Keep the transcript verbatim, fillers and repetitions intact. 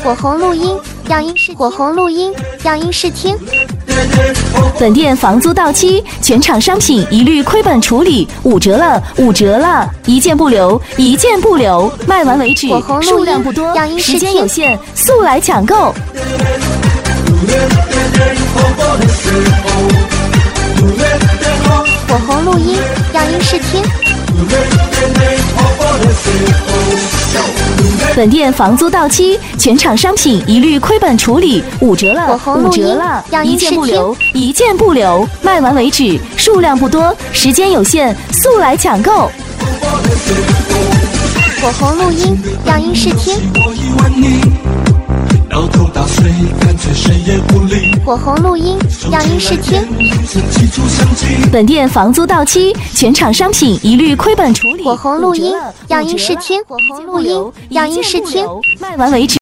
火红录音，样音试火红录音，样音试听。 本店房租到期，全场商品一律亏本处理，五折了，五折了，一件不留，一件不留，卖完为止，数量不多，时间有限，速来抢购。 火红录音，样音试听。 本店房租到期，全场商品一律亏本处理，五折了，五折了，一件不留，一件不留，卖完为止，数量不多，时间有限，速来抢购。 火红录音，样音试听。火红录音，样音试听。 本店房租到期，全场商品一律亏本处理。 火红录音，样音试听。火红录音，样音试听。 卖完为止。